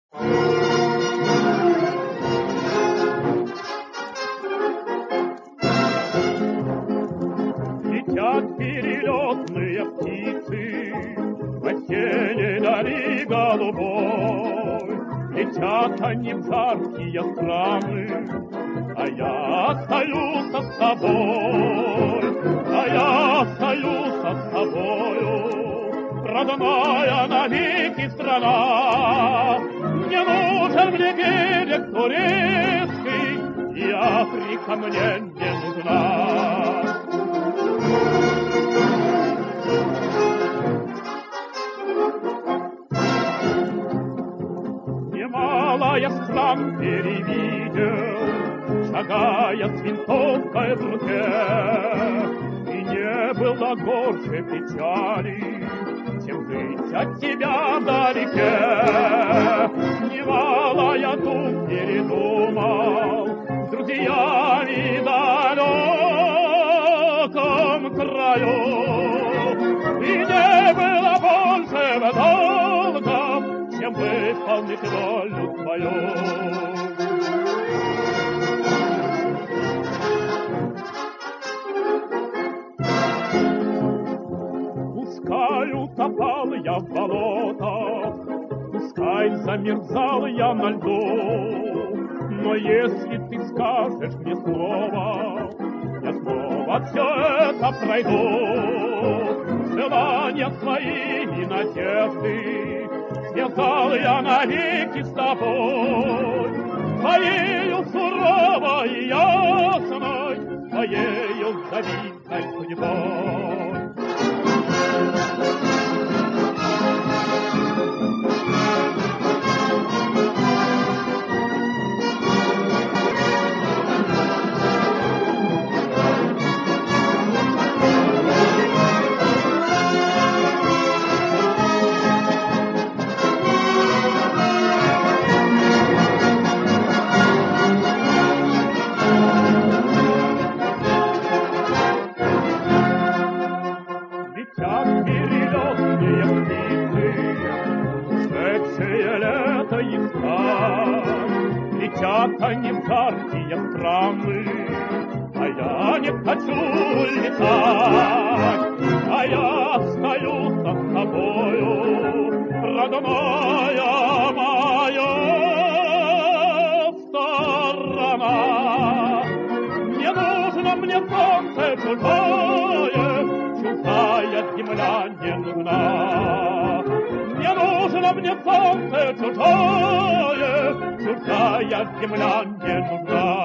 Летят перелетные птицы в осенней дали голубой. Летят они в жаркие страны, а я остаюсь с тобой, а я остаюсь с тобою, родная навеки страна. Не нужен мне берег турецкий, и Африка мне не нужна. Немало стран перевидел, шагая с винтовкой в руке, и не было горше печали, чем быть от тебя вдалеке. Немало я тут передумал с друзьями в далеком краю, и не было больше долга, чем выполнить волю твою. Пускай утопал я в болотах, пускай замерзал я на льду, но если ты скажешь мне слово, я снова все это пройду. Желания свои и надежды связал я навеки с тобой, твоею суровой и ясной, твоею завидной судьбой. Летят перелетные птицы, ушедшие лето искать. Летят они в жаркие страны, а я не хочу летать. А я остаюсь с тобою, родная моя сторона. Не нужно мне солнце чужое, чужая земля не нужна. Не нужно мне солнце чужое, чужая земля не нужна.